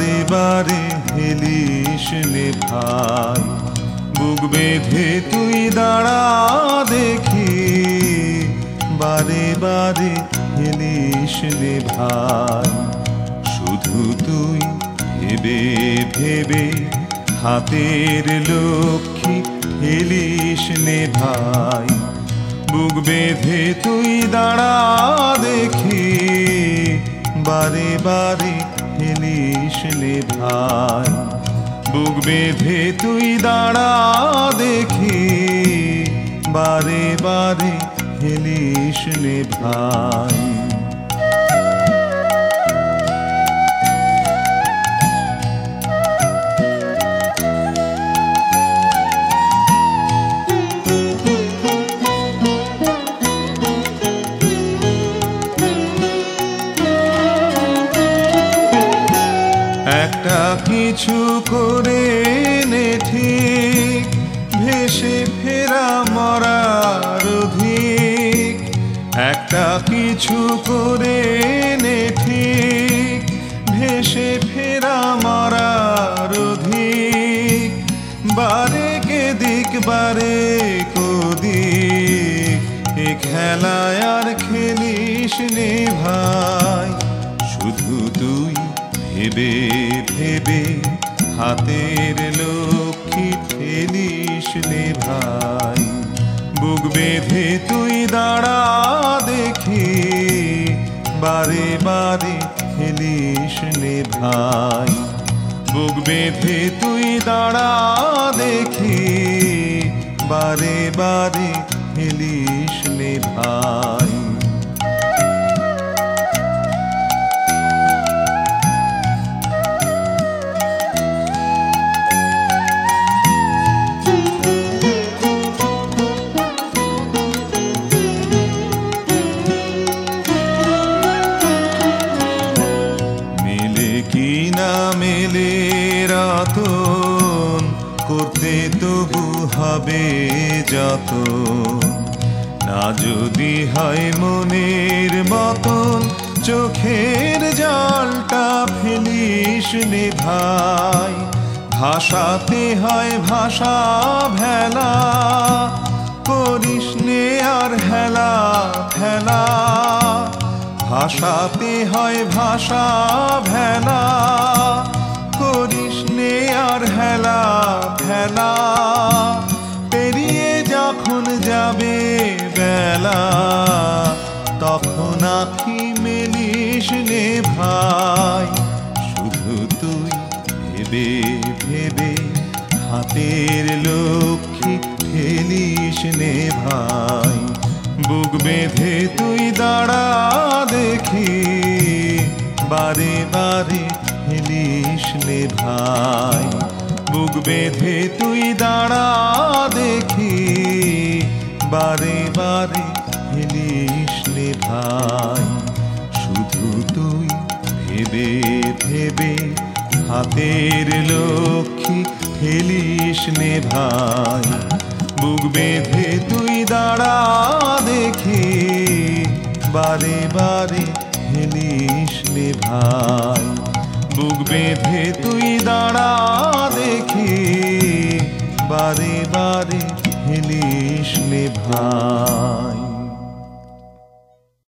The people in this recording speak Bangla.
বারে বারে হেলিস নে ভাই, বুক বেঁধে তুই দাঁড়া দেখি, বারে বারে হেলিস নে ভাই। শুধু তুই ভেবে ভেবে হাতের লক্ষ্মী হেলিস নে ভাই, বুক বেঁধে তুই দাঁড়া দেখি, বারে বারে হেলিস নে ভাই, বুক বেঁধে তুই দাঁড়া দেখি, বারে বারে হেলিস নে ভাই। একটা কিছু করে নে ঠিক, ভেসে ফেরা মরার অধিক। একটা কিছু করে নে ঠিক, ভেসে ফেরা মরার অধিক। বারে কে দিক বারে কদিক, এ খেলায় আর খেলিস নে ভাই। শুধু তুই ভেবে ভেবে হাতের লক্ষ্মী ঠেলিস নে ভাই, বুক বেঁধে তুই দাঁড়া দেখি, বারে বারে হেলিস নে ভাই, বুক বেঁধে তুই দাঁড়া দেখি, বারে বারে হেলিস নে ভাই। কি না মেলে রতন, করতে তবু হবে যতন। না যদি হয় মনের মতন, চোখের জলটা ফেলিস নে ভাই। ভাষাতে হয় ভাষা ভেলা, করিস নে আর হেলা ফেলা। ভাষাতে হয় ভাষা ভেলা, করিস নে আর হেলা ফেলা। পেরিয়ে যখন যাবে বেলা, তখন আঁখি মেলিস নে ভাই। শুধু তুই ভেবে ভেবে হাতের লক্ষ্মী ঠেলিস নে ভাই, বুক বেঁধে তুই দাঁড়া দেখি, বারে বারে হেলিস নে ভাই, বুক বেঁধে তুই দাঁড়া দেখি, বারে বারে হেলিস নে ভাই। শুধু তুই ভেবে ভেবে হাতের লক্ষ্মী ঠেলিস নে ভাই, বুক বেঁধে তুই দাঁড়া দেখি, বারে বারে হেলিস নে ভাই, বুক বেঁধে তুই দাঁড়া দেখি, বারে বারে হেলিস নে ভাই।